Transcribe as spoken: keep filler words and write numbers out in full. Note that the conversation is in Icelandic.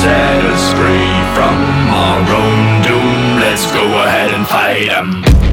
set us free from our own doom. Let's go ahead and fight 'em.